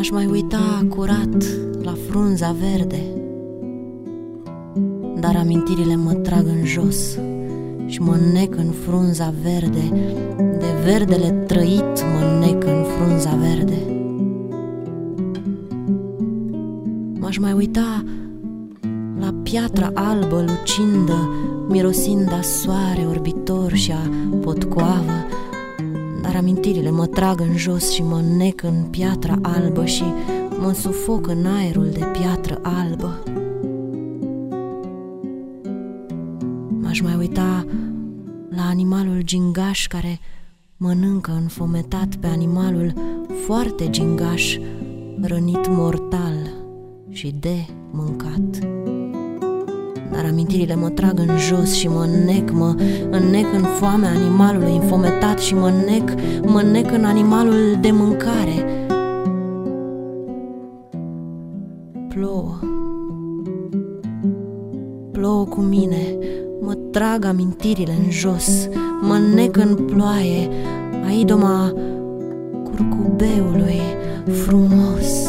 M-aș mai uita curat la frunza verde, dar amintirile mă trag în jos și mă nec în frunza verde. De verdele trăit mă nec în frunza verde. M-aș mai uita la piatra albă lucindă, mirosind a soare orbitor și a potcoavă, dar amintirile mă trag în jos și mă nec în piatra albă și mă sufoc în aerul de piatră albă. M-aș mai uita la animalul gingaș care mănâncă înfometat pe animalul foarte gingaș, rănit mortal și de mâncat. Dar amintirile mă trag în jos și mă înnec în foamea animalului înfometat și mă înnec în animalul de mâncare. Plouă cu mine, mă trag amintirile în jos, mă înnec în ploaie, a idoma curcubeului frumos.